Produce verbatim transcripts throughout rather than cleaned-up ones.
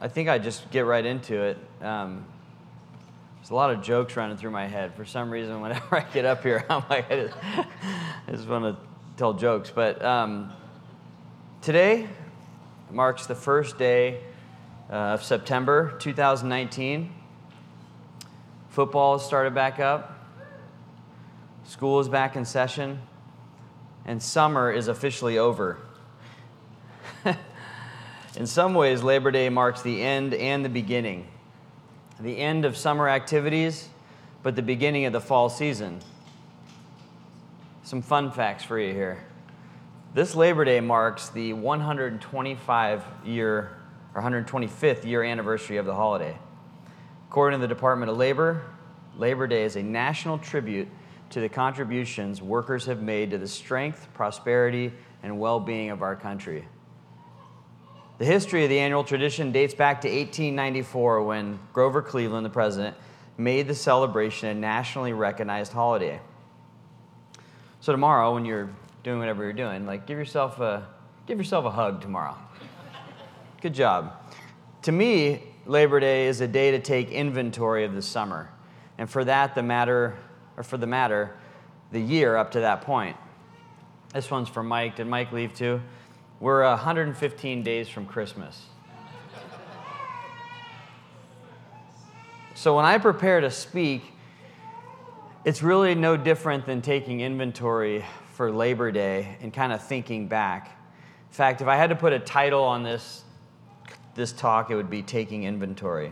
I think I just get right into it. Um, there's a lot of jokes running through my head. For some reason, whenever I get up here, I'm like, I just, I just want to tell jokes. But um, today marks the first day uh, of September two thousand nineteen. Football has started back up. School is back in session. And summer is officially over. In some ways, Labor Day marks the end and the beginning. The end of summer activities, but the beginning of the fall season. Some fun facts for you here. This Labor Day marks the one hundred twenty-five year, or one hundred twenty-fifth year anniversary of the holiday. According to the Department of Labor, Labor Day is a national tribute to the contributions workers have made to the strength, prosperity, and well-being of our country. The history of the annual tradition dates back to eighteen ninety-four when Grover Cleveland, the president, made the celebration a nationally recognized holiday. So tomorrow, when you're doing whatever you're doing, like give yourself a give yourself a hug tomorrow. Good job. To me, Labor Day is a day to take inventory of the summer, and for that, the matter, or for the matter, the year up to that point. This one's for Mike. Did Mike leave too? We're one hundred fifteen days from Christmas. So when I prepare to speak, it's really no different than taking inventory for Labor Day and kind of thinking back. In fact, if I had to put a title on this, this talk, it would be Taking Inventory.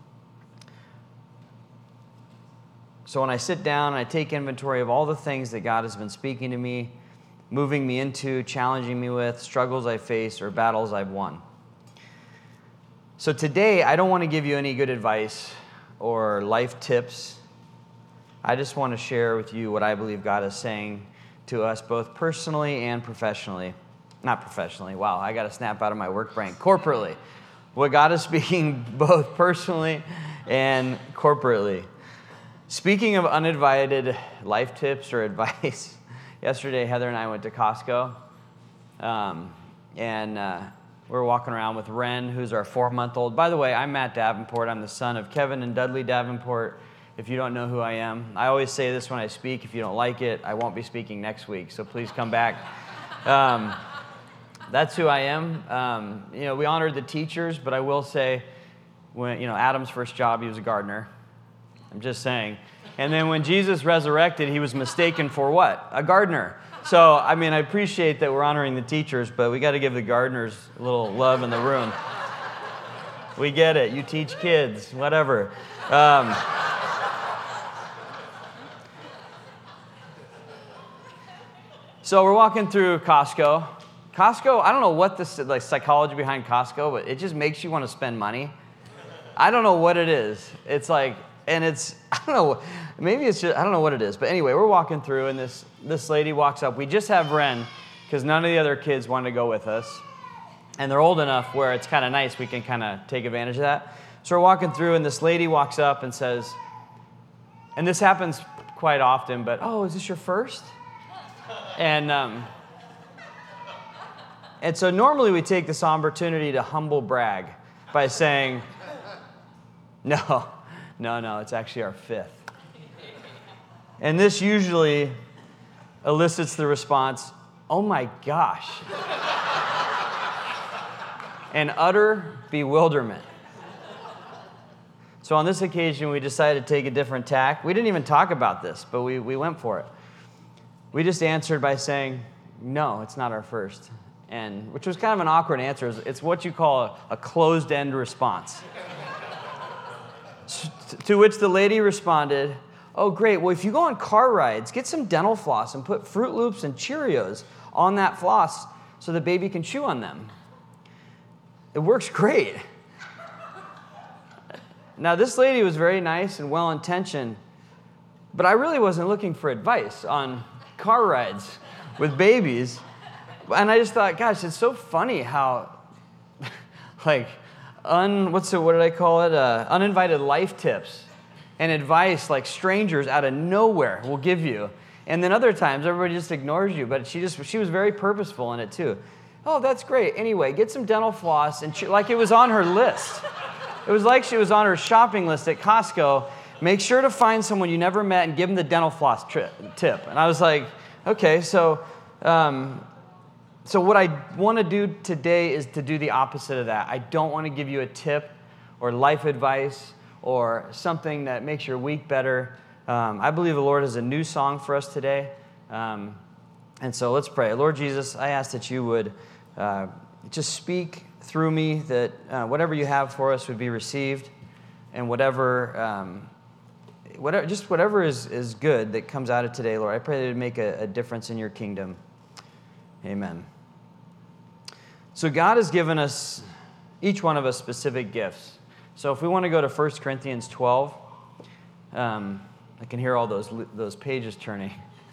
So when I sit down and I take inventory of all the things that God has been speaking to me, moving me into, challenging me with, struggles I face, or battles I've won. So today, I don't want to give you any good advice or life tips. I just want to share with you what I believe God is saying to us, both personally and professionally. Not professionally, wow, I got to snap out of my work brain. Corporately. What God is speaking both personally and corporately. Speaking of uninvited life tips or advice, yesterday, Heather and I went to Costco, um, and uh, we were walking around with Ren, who's our four-month-old. By the way, I'm Matt Davenport. I'm the son of Kevin and Dudley Davenport, if you don't know who I am. I always say this when I speak. If you don't like it, I won't be speaking next week, so please come back. Um, that's who I am. Um, you know, we honored the teachers, but I will say, when you know Adam's first job, he was a gardener. I'm just saying. And then when Jesus resurrected, he was mistaken for what? A gardener. So, I mean, I appreciate that we're honoring the teachers, but we got to give the gardeners a little love in the room. We get it. You teach kids, whatever. Um, so we're walking through Costco. Costco, I don't know what the like, psychology behind Costco, but it just makes you want to spend money. I don't know what it is. It's like, and it's, I don't know, maybe it's just, I don't know what it is. But anyway, we're walking through, and this, this lady walks up. We just have Ren, because none of the other kids wanted to go with us. And they're old enough where it's kind of nice. We can kind of take advantage of that. So we're walking through, and this lady walks up and says, and this happens quite often, but, oh, is this your first? And, um, and so normally we take this opportunity to humble brag by saying, no. No, no, it's actually our fifth. And this usually elicits the response, oh my gosh. And utter bewilderment. So on this occasion, we decided to take a different tack. We didn't even talk about this, but we, we went for it. We just answered by saying, no, it's not our first. And which was kind of an awkward answer. It's what you call a, a closed-end response. To which the lady responded, oh, great. Well, if you go on car rides, get some dental floss and put Fruit Loops and Cheerios on that floss so the baby can chew on them. It works great. Now, this lady was very nice and well-intentioned, but I really wasn't looking for advice on car rides with babies. And I just thought, gosh, it's so funny how, like, Un, what's the, what did I call it? Uh, uninvited life tips and advice like strangers out of nowhere will give you. And then other times, everybody just ignores you. But she just she was very purposeful in it, too. Oh, that's great. Anyway, get some dental floss. And she, like it was on her list. it was like she was on her shopping list at Costco. Make sure to find someone you never met and give them the dental floss tri- tip. And I was like, okay, so um, so what I want to do today is to do the opposite of that. I don't want to give you a tip or life advice or something that makes your week better. Um, I believe the Lord has a new song for us today. Um, and so let's pray. Lord Jesus, I ask that you would uh, just speak through me, that uh, whatever you have for us would be received, and whatever... Um, Whatever, just whatever is, is good that comes out of today, Lord, I pray that it would make a, a difference in your kingdom. Amen. So God has given us, each one of us, specific gifts. So if we want to go to First Corinthians twelve, um, I can hear all those those pages turning.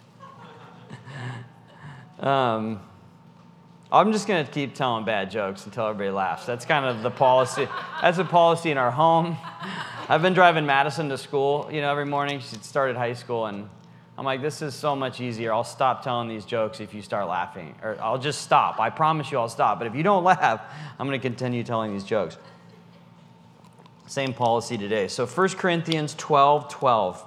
um, I'm just going to keep telling bad jokes until everybody laughs. That's kind of the policy. That's a policy in our home. I've been driving Madison to school, you know, every morning. She started high school, and I'm like, this is so much easier. I'll stop telling these jokes if you start laughing. Or I'll just stop. I promise you I'll stop. But if you don't laugh, I'm going to continue telling these jokes. Same policy today. So First Corinthians twelve twelve.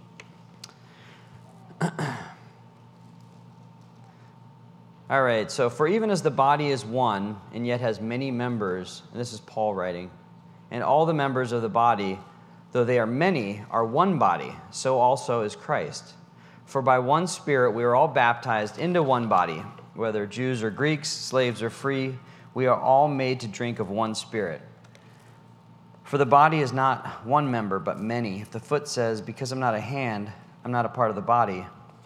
All right, so for even as the body is one and yet has many members, and this is Paul writing, and all the members of the body, though they are many, are one body, so also is Christ. For by one Spirit we are all baptized into one body, whether Jews or Greeks, slaves or free, we are all made to drink of one Spirit. For the body is not one member, but many. If the foot says, because I'm not a hand, I'm not a part of the body,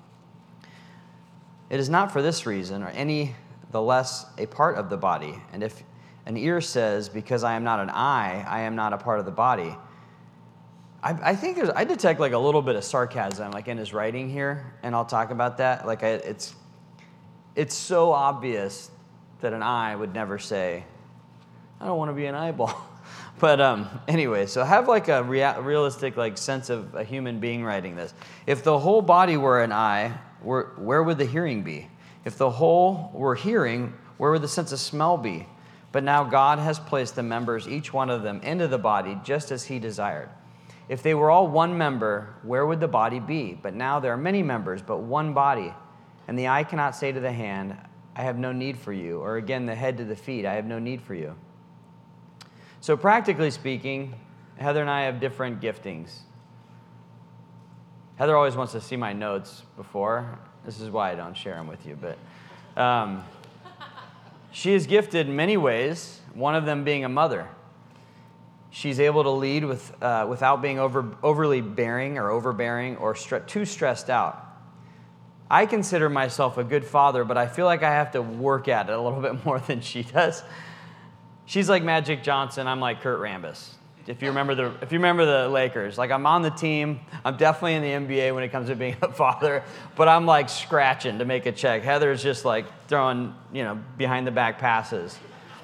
it is not for this reason, or any the less a part of the body. And if an ear says, because I am not an eye, I am not a part of the body. I, I think there's, I detect like a little bit of sarcasm like in his writing here, and I'll talk about that. Like I, it's, it's so obvious that an eye would never say, I don't want to be an eyeball. But um, anyway, so have like a rea- realistic like sense of a human being writing this. If the whole body were an eye, where, where would the hearing be? If the whole were hearing, where would the sense of smell be? But now God has placed the members, each one of them, into the body just as he desired. If they were all one member, where would the body be? But now there are many members, but one body. And the eye cannot say to the hand, I have no need for you. Or again, the head to the feet, I have no need for you. So practically speaking, Heather and I have different giftings. Heather always wants to see my notes before. This is why I don't share them with you. But um, she is gifted in many ways, one of them being a mother. She's able to lead with uh, without being over, overly bearing or overbearing or stre- too stressed out. I consider myself a good father, but I feel like I have to work at it a little bit more than she does. She's like Magic Johnson. I'm like Kurt Rambis. If you remember the if you remember the Lakers, like I'm on the team. I'm definitely in the N B A when it comes to being a father, but I'm like scratching to make a check. Heather's just like throwing, you know, behind the back passes.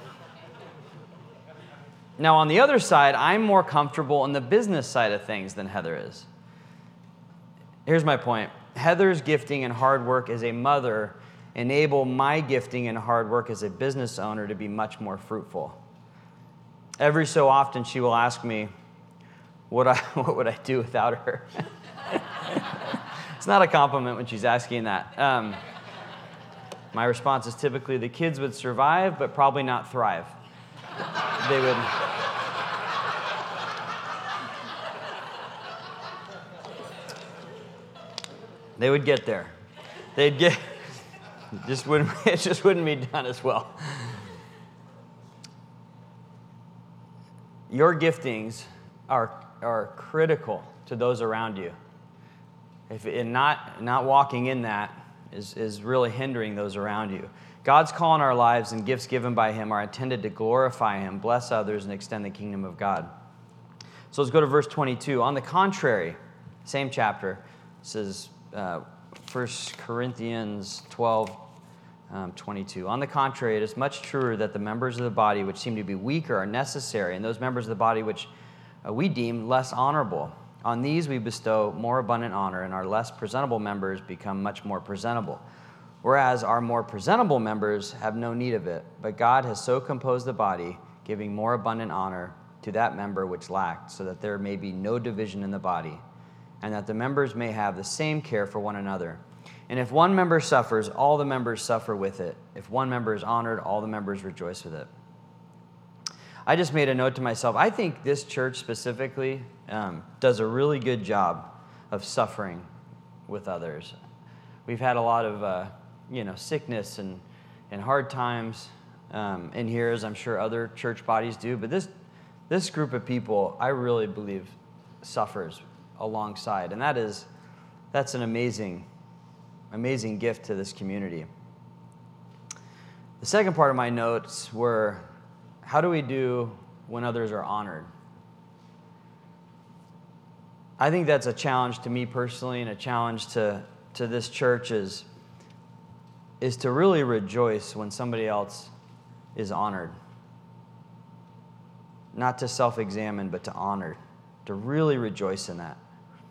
Now on the other side, I'm more comfortable in the business side of things than Heather is. Here's my point. Heather's gifting and hard work as a mother enable my gifting and hard work as a business owner to be much more fruitful. Every so often, she will ask me, what, I, what would I do without her? It's not a compliment when she's asking that. Um, my response is typically, the kids would survive, but probably not thrive. They would... They would get there. They'd get... Just wouldn't, it just wouldn't be done as well. Your giftings are, are critical to those around you. If and not, not walking in that is, is really hindering those around you. God's call in our lives and gifts given by him are intended to glorify him, bless others, and extend the kingdom of God. So let's go to verse twenty-two. On the contrary, same chapter, says uh, First Corinthians twelve, um, twenty-two. On the contrary, it is much truer that the members of the body which seem to be weaker are necessary, and those members of the body which uh, we deem less honorable. On these we bestow more abundant honor, and our less presentable members become much more presentable. Whereas our more presentable members have no need of it, but God has so composed the body, giving more abundant honor to that member which lacked, so that there may be no division in the body, and that the members may have the same care for one another. And if one member suffers, all the members suffer with it. If one member is honored, all the members rejoice with it. I just made a note to myself. I think this church specifically um, does a really good job of suffering with others. We've had a lot of, uh, you know, sickness and, and hard times um, in here, as I'm sure other church bodies do. But this this group of people, I really believe, suffers alongside, and that is that's an amazing, amazing gift to this community. The second part of my notes were, how do we do when others are honored? I think that's a challenge to me personally, and a challenge to, to this church is, is to really rejoice when somebody else is honored. Not to self-examine, but to honor. To really rejoice in that.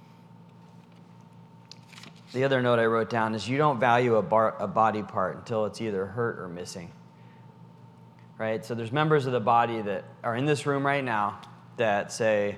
The other note I wrote down is, you don't value a, bar, a body part until it's either hurt or missing. Right? So there's members of the body that are in this room right now that say,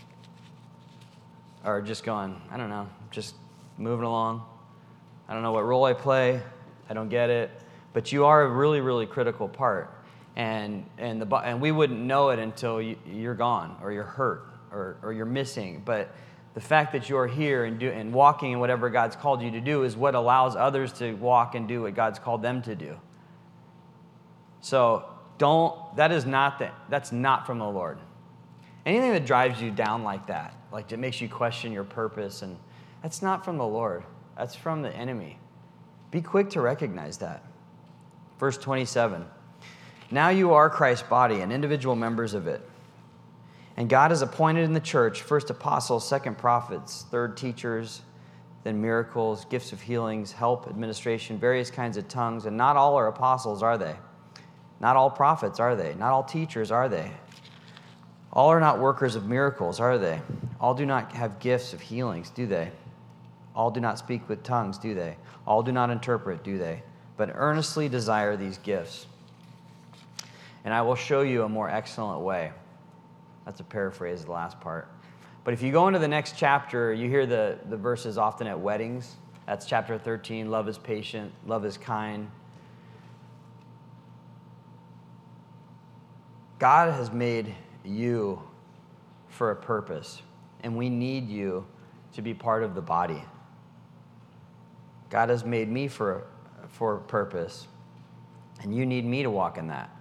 are just going, I don't know, just moving along. I don't know what role I play. I don't get it. But you are a really, really critical part. And and the and we wouldn't know it until you, you're gone, or you're hurt, or, or you're missing. But the fact that you're here and, do, and walking in whatever God's called you to do is what allows others to walk and do what God's called them to do. So don't, that is not, the, that's not from the Lord. Anything that drives you down like that, like it makes you question your purpose, and that's not from the Lord. That's from the enemy. Be quick to recognize that. Verse twenty-seven. Now you are Christ's body and individual members of it. And God has appointed in the church first apostles, second prophets, third teachers, then miracles, gifts of healings, help, administration, various kinds of tongues. And not all are apostles, are they? Not all prophets, are they? Not all teachers, are they? All are not workers of miracles, are they? All do not have gifts of healings, do they? All do not speak with tongues, do they? All do not interpret, do they? But earnestly desire these gifts. And I will show you a more excellent way. That's a paraphrase of the last part. But if you go into the next chapter, you hear the, the verses often at weddings. That's chapter thirteen. Love is patient. Love is kind. God has made you for a purpose, and we need you to be part of the body. God has made me for, for a purpose, and you need me to walk in that.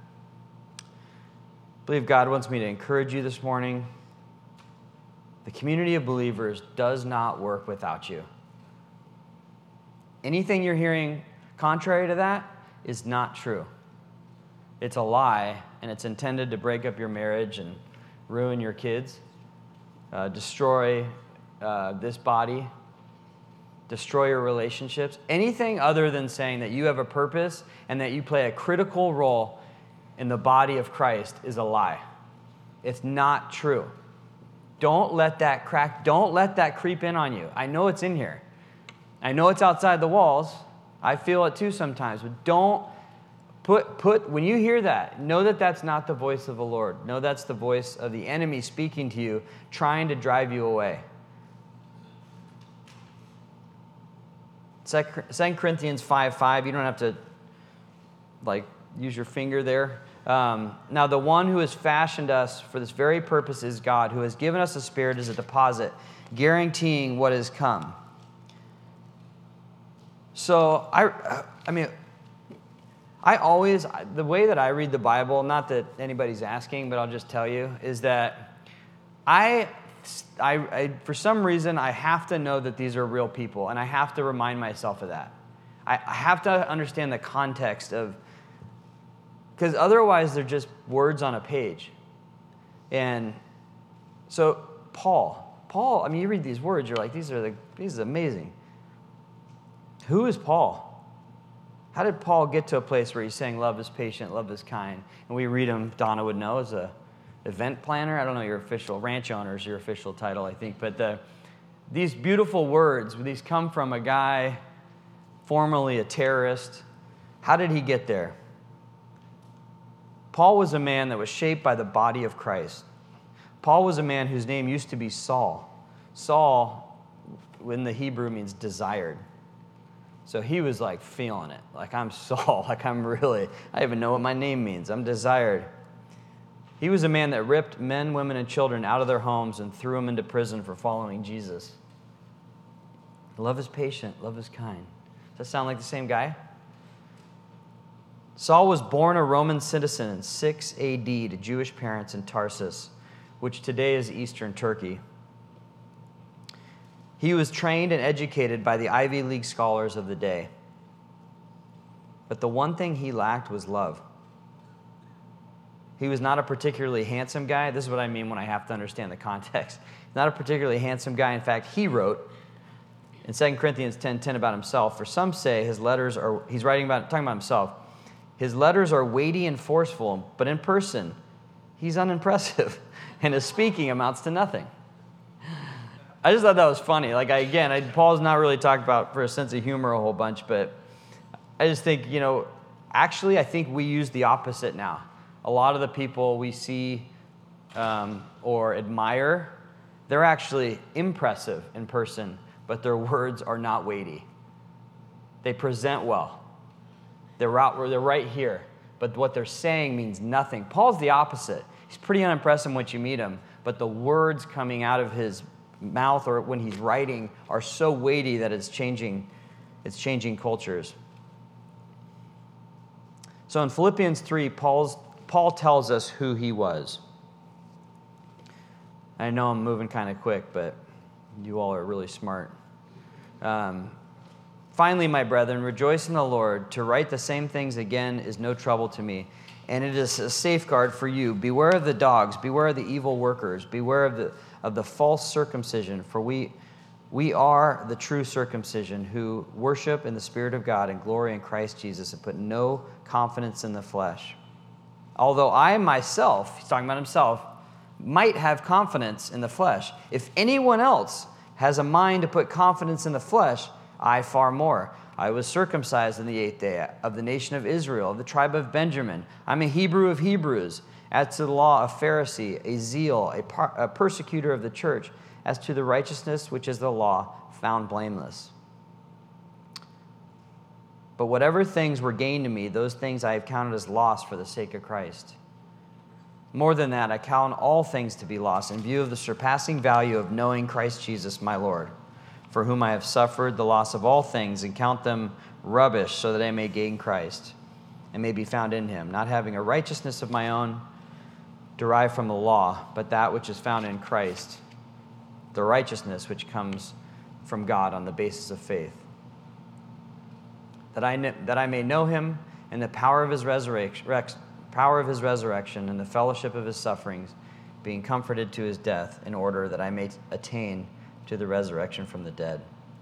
I believe God wants me to encourage you this morning. The community of believers does not work without you. Anything you're hearing contrary to that is not true. It's a lie, and it's intended to break up your marriage and ruin your kids, uh, destroy uh, this body, destroy your relationships. Anything other than saying that you have a purpose and that you play a critical role in the body of Christ is a lie. It's not true. Don't let that crack, don't let that creep in on you. I know it's in here. I know it's outside the walls. I feel it too sometimes, but don't put, put, when you hear that, know that that's not the voice of the Lord. Know that's the voice of the enemy speaking to you, trying to drive you away. Second Corinthians five five, you don't have to like use your finger there. Um, now the one who has fashioned us for this very purpose is God, who has given us the Spirit as a deposit, guaranteeing what is come. So I, I mean, I always, the way that I read the Bible, not that anybody's asking, but I'll just tell you, is that I, I, I for some reason, I have to know that these are real people, and I have to remind myself of that. I, I have to understand the context of, because otherwise they're just words on a page. And so Paul, Paul, I mean, you read these words, you're like, these are the, these are amazing. Who is Paul? How did Paul get to a place where he's saying love is patient, love is kind? And we read him, Donna would know, as a event planner. I don't know your official, ranch owner is your official title, I think. But the, these beautiful words, these come from a guy, formerly a terrorist. How did he get there? Paul was a man that was shaped by the body of Christ. Paul was a man whose name used to be Saul. Saul, in the Hebrew, means desired. So he was like feeling it. Like, I'm Saul. Like, I'm really, I even know what my name means. I'm desired. He was a man that ripped men, women, and children out of their homes and threw them into prison for following Jesus. Love is patient. Love is kind. Does that sound like the same guy? Saul was born a Roman citizen in six A D to Jewish parents in Tarsus, which today is eastern Turkey. He was trained and educated by the Ivy League scholars of the day. But the one thing he lacked was love. He was not a particularly handsome guy. This is what I mean when I have to understand the context. Not a particularly handsome guy. In fact, he wrote in Second Corinthians ten ten about himself, for some say his letters are, he's writing about, talking about himself, his letters are weighty and forceful, but in person, he's unimpressive, and his speaking amounts to nothing. I just thought that was funny. Like, I, again, I, Paul's not really talked about for a sense of humor a whole bunch, but I just think, you know, actually, I think we use the opposite now. A lot of the people we see um, or admire, they're actually impressive in person, but their words are not weighty. They present well. They're out, they're right here, but what they're saying means nothing. Paul's the opposite. He's pretty unimpressive once you meet him, but the words coming out of his mouth or when he's writing are so weighty that it's changing, it's changing cultures. So in Philippians three, Paul's, Paul tells us who he was. I know I'm moving kind of quick, but you all are really smart. Um, Finally, my brethren, rejoice in the Lord. To write the same things again is no trouble to me, and it is a safeguard for you. Beware of the dogs, beware of the evil workers, beware of the of the false circumcision, for we we are the true circumcision, who worship in the Spirit of God and glory in Christ Jesus, and put no confidence in the flesh. Although I myself, he's talking about himself, might have confidence in the flesh. If anyone else has a mind to put confidence in the flesh, I far more. I was circumcised in the eighth day of the nation of Israel, of the tribe of Benjamin. I'm a Hebrew of Hebrews. As to the law, a Pharisee, a zeal, a, par- a persecutor of the church. As to the righteousness which is the law, found blameless. But whatever things were gained to me, those things I have counted as loss for the sake of Christ. More than that, I count all things to be lost in view of the surpassing value of knowing Christ Jesus my Lord, for whom I have suffered the loss of all things, and count them rubbish, so that I may gain Christ, and may be found in him, not having a righteousness of my own derived from the law, but that which is found in Christ, the righteousness which comes from God on the basis of faith, that I, kn- that I may know him and the power of his resurrection, power of his resurrection, and the fellowship of his sufferings, being comforted to his death, in order that I may attain to the resurrection from the dead.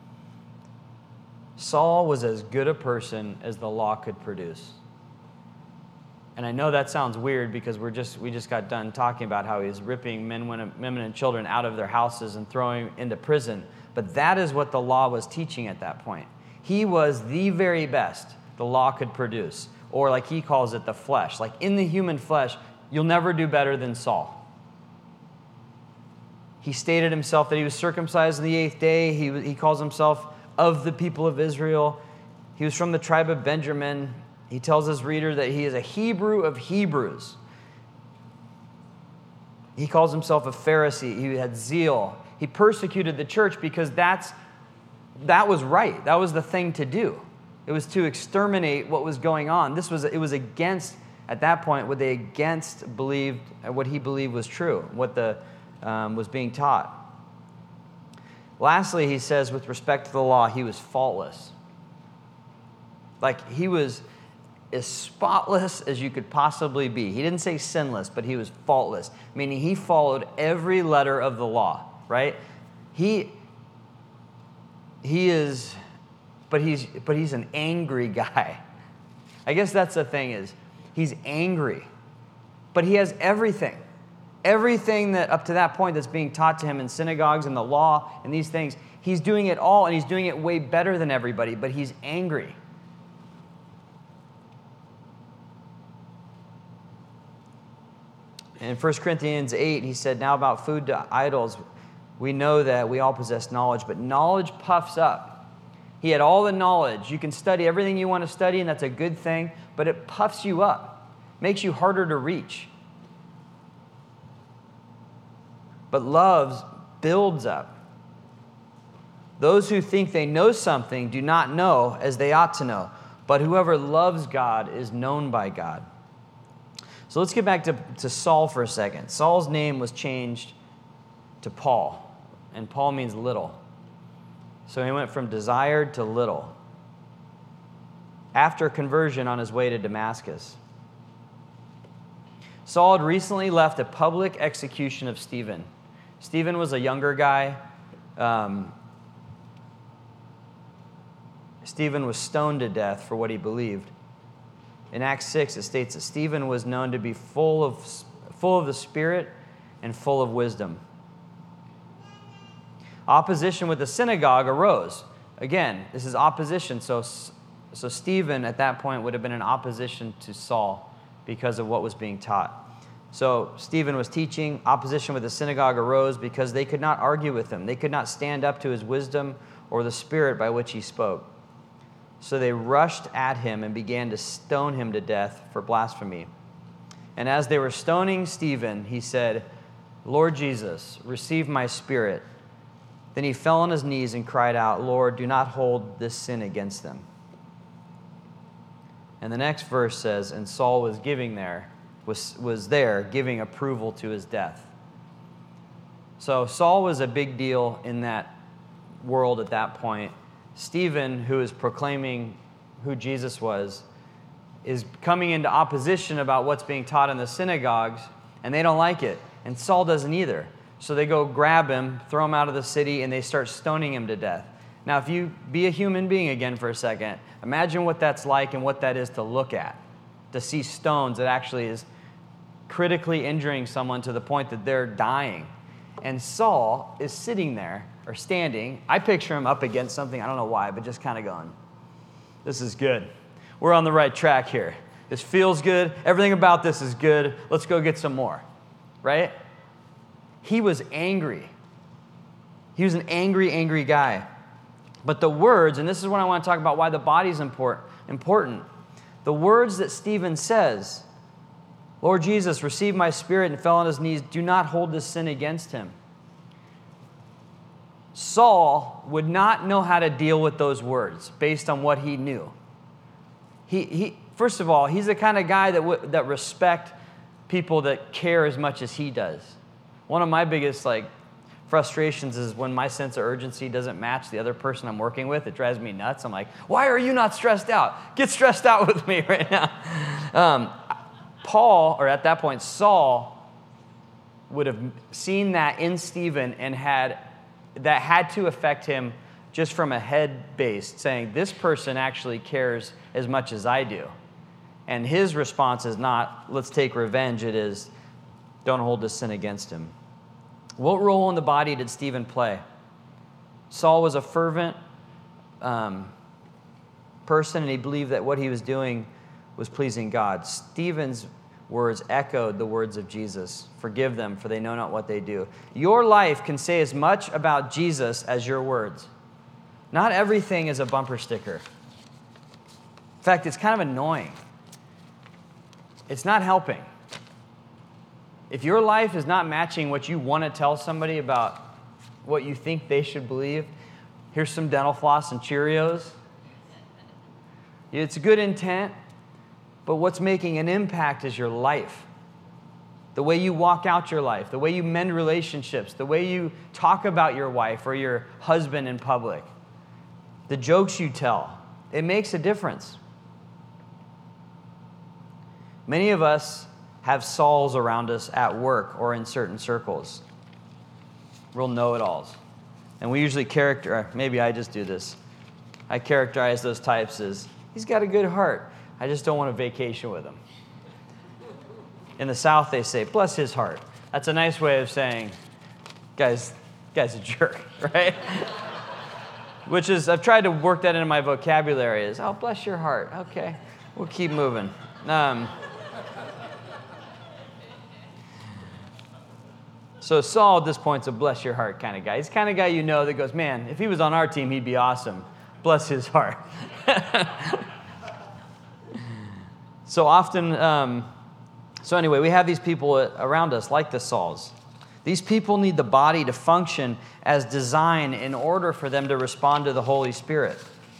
Saul was as good a person as the law could produce. And I know that sounds weird because we're just we just got done talking about how he was ripping men, women, and children out of their houses and throwing into prison. But that is what the law was teaching at that point. He was the very best the law could produce. Or like he calls it, the flesh. Like in the human flesh, you'll never do better than Saul. He stated himself that he was circumcised on the eighth day. He, he calls himself of the people of Israel. He was from the tribe of Benjamin. He tells his reader that he is a Hebrew of Hebrews. He calls himself a Pharisee. He had zeal. He persecuted the church because that's that was right. That was the thing to do. It was to exterminate what was going on. This was it was against, at that point, what they against believed, what he believed was true, what the Um, was being taught. Lastly, he says, with respect to the law, he was faultless. Like, he was as spotless as you could possibly be. He didn't say sinless, but he was faultless, meaning he followed every letter of the law, right? He, he is, but he's, but he's an angry guy. I guess that's the thing is, he's angry, but he has everything. Everything that up to that point that's being taught to him in synagogues and the law and these things, he's doing it all, and he's doing it way better than everybody, but he's angry. In in First Corinthians eight, he said, now about food to idols, we know that we all possess knowledge, but knowledge puffs up. He had all the knowledge. You can study everything you want to study, and that's a good thing, but it puffs you up, makes you harder to reach. But love builds up. Those who think they know something do not know as they ought to know, but whoever loves God is known by God. So let's get back to, to Saul for a second. Saul's name was changed to Paul, and Paul means little. So he went from desired to little after conversion on his way to Damascus. Saul had recently left a public execution of Stephen. Stephen was a younger guy. Um, Stephen was stoned to death for what he believed. In Acts six, it states that Stephen was known to be full of, full of the Spirit and full of wisdom. Opposition with the synagogue arose. Again, this is opposition. So, so Stephen at that point would have been in opposition to Saul because of what was being taught. So Stephen was teaching. Opposition with the synagogue arose because they could not argue with him. They could not stand up to his wisdom or the spirit by which he spoke. So they rushed at him and began to stone him to death for blasphemy. And as they were stoning Stephen, he said, Lord Jesus, receive my spirit. Then he fell on his knees and cried out, Lord, do not hold this sin against them. And the next verse says, and Saul was giving there, was, was there giving approval to his death. So Saul was a big deal in that world at that point. Stephen, who is proclaiming who Jesus was, is coming into opposition about what's being taught in the synagogues, and they don't like it. And Saul doesn't either. So they go grab him, throw him out of the city, and they start stoning him to death. Now, if you be a human being again for a second, imagine what that's like and what that is to look at, to see stones that actually is critically injuring someone to the point that they're dying. And Saul is sitting there, or standing. I picture him up against something, I don't know why, but just kind of going, this is good. We're on the right track here. This feels good. Everything about this is good. Let's go get some more, right? He was angry. He was an angry, angry guy. But the words, and this is when I want to talk about why the body's important, important. The words that Stephen says, Lord Jesus, receive my spirit, and fell on his knees, do not hold this sin against him. Saul would not know how to deal with those words based on what he knew. He, he first of all, he's the kind of guy that w- that respect people that care as much as he does. One of my biggest like frustrations is when my sense of urgency doesn't match the other person I'm working with. It drives me nuts. I'm like, why are you not stressed out? Get stressed out with me right now. Um, Paul, or at that point, Saul, would have seen that in Stephen and had that had to affect him just from a head base, saying, this person actually cares as much as I do. And his response is not, let's take revenge. It is, don't hold this sin against him. What role in the body did Stephen play? Saul was a fervent um, person, and he believed that what he was doing was pleasing God. Stephen's words echoed the words of Jesus. Forgive them, for they know not what they do. Your life can say as much about Jesus as your words. Not everything is a bumper sticker. In fact, it's kind of annoying. It's not helping. If your life is not matching what you want to tell somebody about what you think they should believe, here's some dental floss and Cheerios. It's a good intent, but what's making an impact is your life. The way you walk out your life, the way you mend relationships, the way you talk about your wife or your husband in public, the jokes you tell, it makes a difference. Many of us have Sauls around us at work or in certain circles, real know-it-alls. And we usually characterize, maybe I just do this, I characterize those types as, he's got a good heart, I just don't want to vacation with him. In the South, they say, bless his heart. That's a nice way of saying, guys, guy's a jerk, right? Which is, I've tried to work that into my vocabulary is, oh, bless your heart. Okay, we'll keep moving. Um, So Saul at this point's a bless your heart kind of guy. He's the kind of guy you know that goes, man, if he was on our team, he'd be awesome. Bless his heart. So often, um, so anyway, we have these people around us like the Sauls. These people need the body to function as designed in order for them to respond to the Holy Spirit.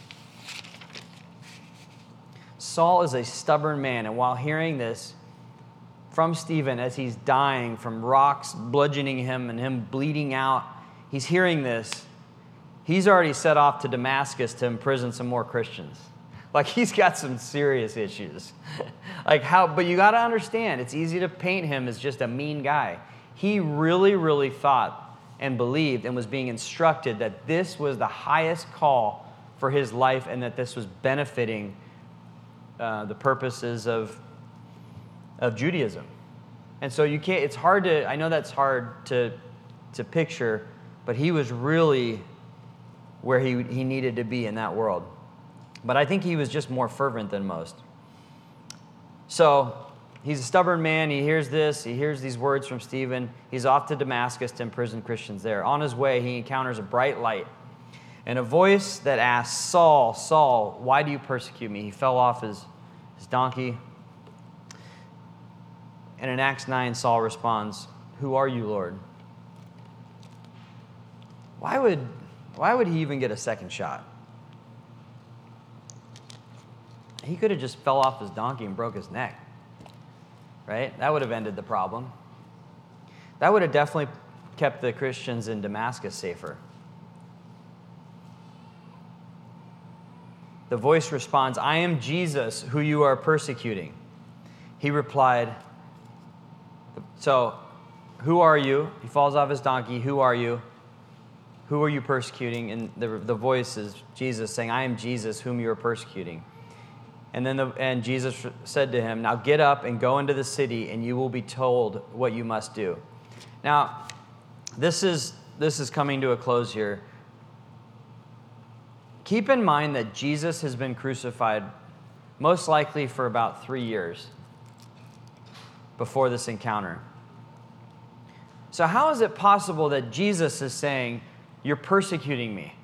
Saul is a stubborn man, and while hearing this from Stephen as he's dying from rocks bludgeoning him and him bleeding out, he's hearing this. He's already set off to Damascus to imprison some more Christians. Like, he's got some serious issues. Like how, but you got to understand, it's easy to paint him as just a mean guy. He really, really thought and believed and was being instructed that this was the highest call for his life and that this was benefiting uh, the purposes of, of Judaism. And so you can't, it's hard to, I know that's hard to, to picture, but he was really where he, he needed to be in that world. But I think he was just more fervent than most. So he's a stubborn man. He hears this. He hears these words from Stephen. He's off to Damascus to imprison Christians there. On his way, he encounters a bright light and a voice that asks, Saul, Saul, why do you persecute me? He fell off his, his donkey. And in Acts nine, Saul responds, who are you, Lord? Why would, why would he even get a second shot? He could have just fell off his donkey and broke his neck, right? That would have ended the problem. That would have definitely kept the Christians in Damascus safer. The voice responds, I am Jesus, who you are persecuting. He replied, so, who are you? He falls off his donkey. Who are you? Who are you persecuting? And the, the voice is Jesus saying, I am Jesus, whom you are persecuting. And then the, and Jesus said to him, now get up and go into the city, and you will be told what you must do. Now, this is this is coming to a close here. Keep in mind that Jesus has been crucified most likely for about three years before this encounter. So how is it possible that Jesus is saying, you're persecuting me?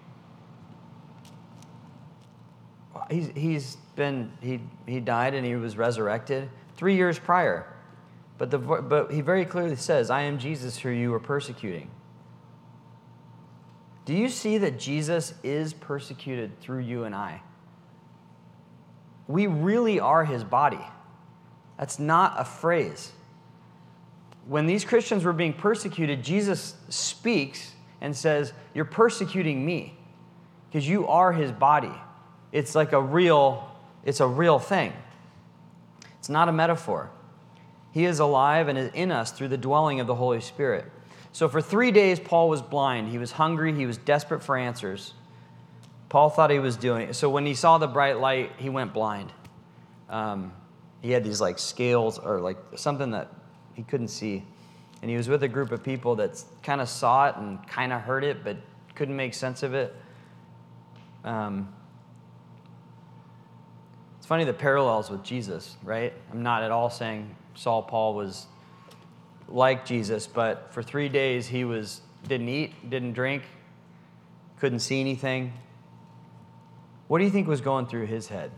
He's, he's been, he, he died and he was resurrected three years prior. But, the, but he very clearly says, I am Jesus who you are persecuting. Do you see that Jesus is persecuted through you and I? We really are his body. That's not a phrase. When these Christians were being persecuted, Jesus speaks and says, you're persecuting me because you are his body. It's like a real, it's a real thing. It's not a metaphor. He is alive and is in us through the dwelling of the Holy Spirit. So for three days, Paul was blind. He was hungry. He was desperate for answers. Paul thought he was doing it. So when he saw the bright light, he went blind. Um, he had these like scales or like something that he couldn't see. And he was with a group of people that kind of saw it and kind of heard it, but couldn't make sense of it. Um, it's funny the parallels with Jesus, right? I'm not at all saying Saul Paul was like Jesus, but for three days he was didn't eat, didn't drink, couldn't see anything. What do you think was going through his head?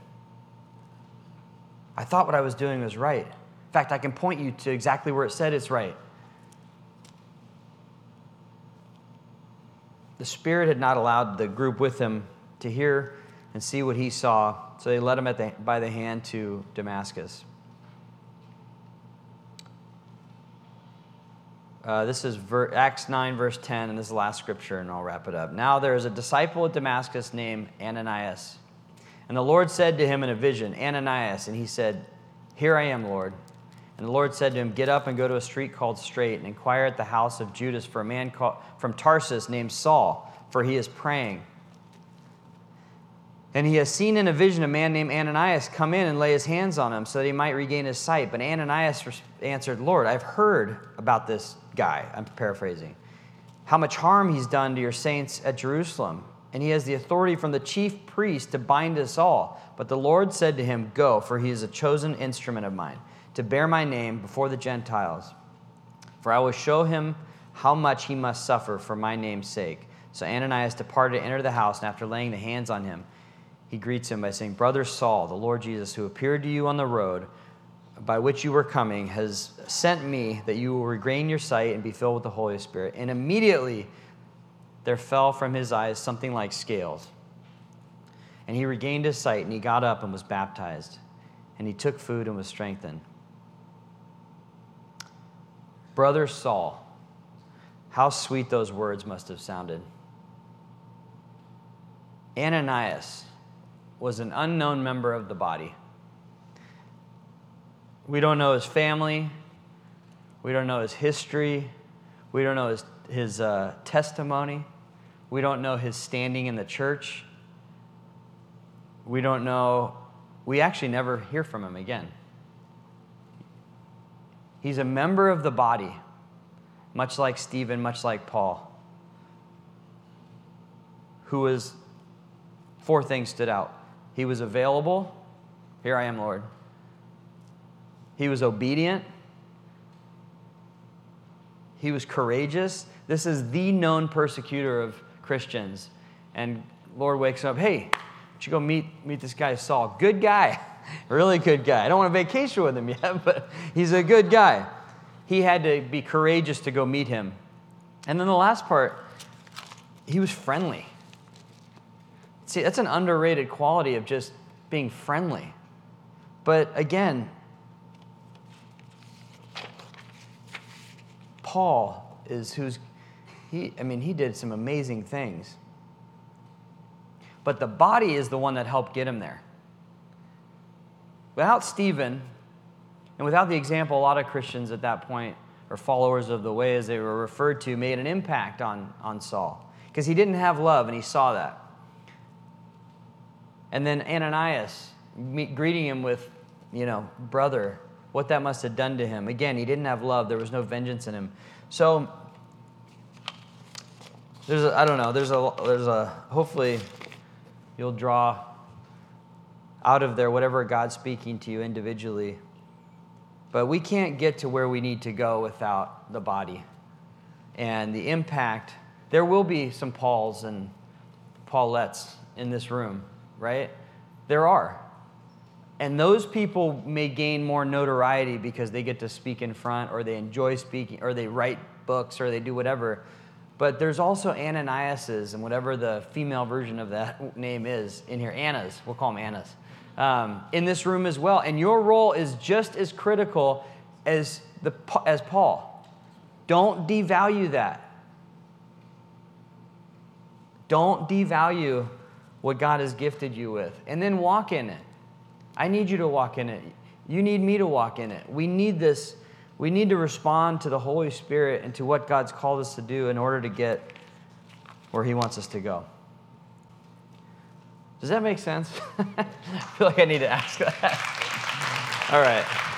I thought what I was doing was right. In fact, I can point you to exactly where it said it's right. The Spirit had not allowed the group with him to hear and see what he saw, so they led him at the, by the hand to Damascus. Uh, this is ver- Acts nine, verse ten, and this is the last scripture, and I'll wrap it up. Now there is a disciple at Damascus named Ananias. And the Lord said to him in a vision, Ananias, and he said, here I am, Lord. And the Lord said to him, get up and go to a street called Straight, and inquire at the house of Judas for a man called, from Tarsus named Saul, for he is praying. And he has seen in a vision a man named Ananias come in and lay his hands on him so that he might regain his sight. But Ananias answered, Lord, I've heard about this guy, I'm paraphrasing, how much harm he's done to your saints at Jerusalem. And he has the authority from the chief priest to bind us all. But the Lord said to him, go, for he is a chosen instrument of mine, to bear my name before the Gentiles. For I will show him how much he must suffer for my name's sake. So Ananias departed to enter the house, and after laying the hands on him, he greets him by saying, Brother Saul, the Lord Jesus, who appeared to you on the road by which you were coming, has sent me that you will regain your sight and be filled with the Holy Spirit. And immediately there fell from his eyes something like scales. And he regained his sight, and he got up and was baptized. And he took food and was strengthened. Brother Saul, how sweet those words must have sounded. Ananias was an unknown member of the body. We don't know his family. We don't know his history. We don't know his, his uh, testimony. We don't know his standing in the church. We don't know. We actually never hear from him again. He's a member of the body, much like Stephen, much like Paul, who was, four things stood out. He was available. Here I am, Lord. He was obedient. He was courageous. This is the known persecutor of Christians. And Lord wakes up, hey, why don't you go meet, meet this guy Saul? Good guy. Really good guy. I don't want to vacation with him yet, but he's a good guy. He had to be courageous to go meet him. And then the last part, he was friendly. See, that's an underrated quality of just being friendly. But again, Paul is who's, he, I mean, he did some amazing things. But the body is the one that helped get him there. Without Stephen, and without the example, a lot of Christians at that point, or followers of the way as they were referred to, made an impact on, on Saul. Because he didn't have love, and he saw that. And then Ananias, meet, greeting him with, you know, brother, what that must have done to him. Again, he didn't have love. There was no vengeance in him. So, there's a, I don't know, there's a, there's a, hopefully you'll draw out of there whatever God's speaking to you individually. But we can't get to where we need to go without the body. And the impact, there will be some Pauls and Paulettes in this room, right? There are. And those people may gain more notoriety because they get to speak in front, or they enjoy speaking, or they write books, or they do whatever. But there's also Ananiases, and whatever the female version of that name is in here, Annas, we'll call them Annas, um, in this room as well. And your role is just as critical as the as Paul. Don't devalue that. Don't devalue what God has gifted you with. And then walk in it. I need you to walk in it. You need me to walk in it. We need this. We need to respond to the Holy Spirit and to what God's called us to do in order to get where He wants us to go. Does that make sense? I feel like I need to ask that. All right.